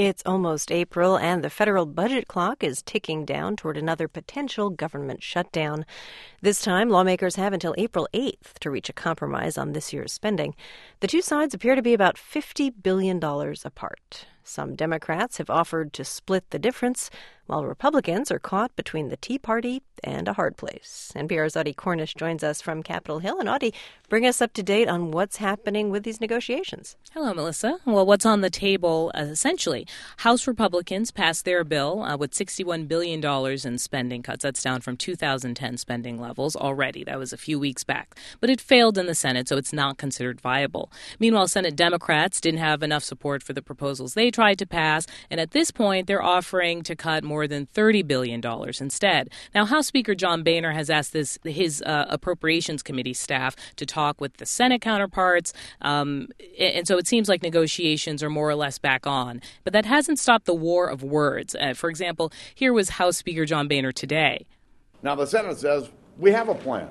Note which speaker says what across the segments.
Speaker 1: It's almost April, and the federal budget clock is ticking down toward another potential government shutdown. This time, lawmakers have until April 8th to reach a compromise on this year's spending. The two sides appear to be about $50 billion apart. Some Democrats have offered to split the difference, while Republicans are caught between the Tea Party and a hard place. NPR's Audie Cornish joins us from Capitol Hill. And Audie, bring us up to date on what's happening with these negotiations.
Speaker 2: Hello, Melissa. Well, what's on the table, essentially, House Republicans passed their bill with $61 billion in spending cuts. That's down from 2010 spending levels already. That was a few weeks back. But it failed in the Senate, so it's not considered viable. Meanwhile, Senate Democrats didn't have enough support for the proposals they tried to pass, and at this point, they're offering to cut more than $30 billion instead. Now, House Speaker John Boehner has asked his Appropriations Committee staff to talk with the Senate counterparts, and so it seems like negotiations are more or less back on. But that hasn't stopped the war of words. For example, here was House Speaker John Boehner today.
Speaker 3: Now, the Senate says, we have a plan.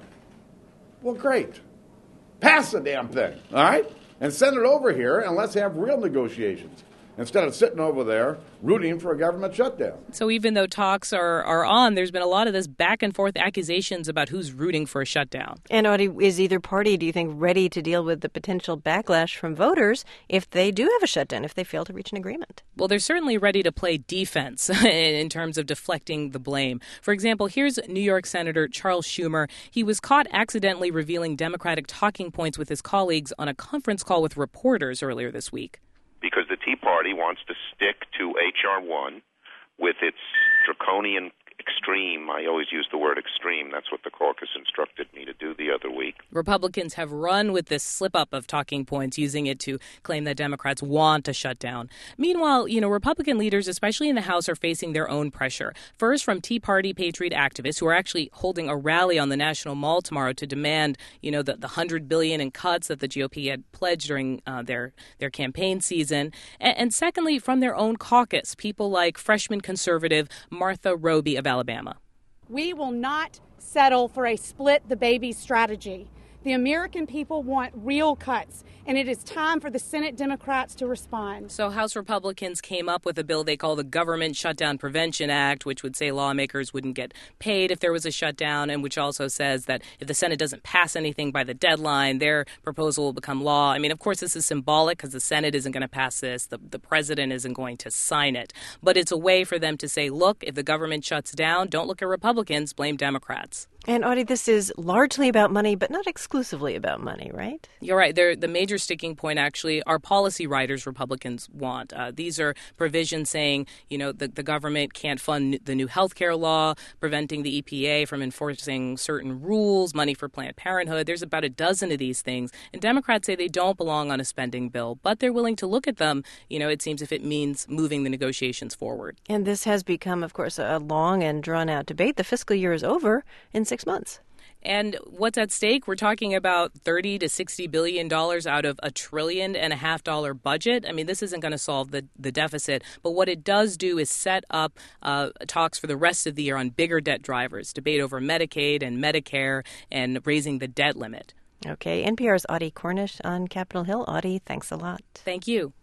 Speaker 3: Well, great. Pass the damn thing, all right? And send it over here, and let's have real negotiations, instead of sitting over there rooting for a government shutdown.
Speaker 2: So even though talks are on, there's been a lot of this back and forth accusations about who's rooting for a shutdown.
Speaker 1: And Audie, is either party, do you think, ready to deal with the potential backlash from voters if they do have a shutdown, if they fail to reach an agreement?
Speaker 2: Well, they're certainly ready to play defense in terms of deflecting the blame. For example, here's New York Senator Charles Schumer. He was caught accidentally revealing Democratic talking points with his colleagues on a conference call with reporters earlier this week.
Speaker 4: Because the Tea Party wants to stick to H.R. 1 with its draconian extreme. I always use the word extreme. That's what the caucus instructed me to do the other week.
Speaker 2: Republicans have run with this slip-up of talking points, using it to claim that Democrats want to shut down. Meanwhile, Republican leaders, especially in the House, are facing their own pressure. First, from Tea Party patriot activists who are actually holding a rally on the National Mall tomorrow to demand, the $100 billion in cuts that the GOP had pledged during their campaign season. And secondly, from their own caucus, people like freshman conservative Martha Roby of Alabama.
Speaker 5: We will not settle for a split the baby strategy. The American people want real cuts, and it is time for the Senate Democrats to respond.
Speaker 2: So House Republicans came up with a bill they call the Government Shutdown Prevention Act, which would say lawmakers wouldn't get paid if there was a shutdown, and which also says that if the Senate doesn't pass anything by the deadline, their proposal will become law. I mean, of course, this is symbolic because the Senate isn't going to pass this. The president isn't going to sign it. But it's a way for them to say, look, if the government shuts down, don't look at Republicans, blame Democrats.
Speaker 1: And, Audie, this is largely about money, but not exclusively about money, right?
Speaker 2: You're right. The major sticking point, actually, are policy riders Republicans want. These are provisions saying, the government can't fund the new health care law, preventing the EPA from enforcing certain rules, money for Planned Parenthood. There's about a dozen of these things. And Democrats say they don't belong on a spending bill, but they're willing to look at them, it seems, if it means moving the negotiations forward.
Speaker 1: And this has become, of course, a long and drawn-out debate. The fiscal year is over in 6 months.
Speaker 2: And what's at stake? We're talking about $30 to $60 billion out of $1.5 trillion budget. I mean, this isn't going to solve the deficit. But what it does do is set up talks for the rest of the year on bigger debt drivers, debate over Medicaid and Medicare, and raising the debt limit.
Speaker 1: Okay. NPR's Audie Cornish on Capitol Hill. Audie, thanks a lot.
Speaker 2: Thank you.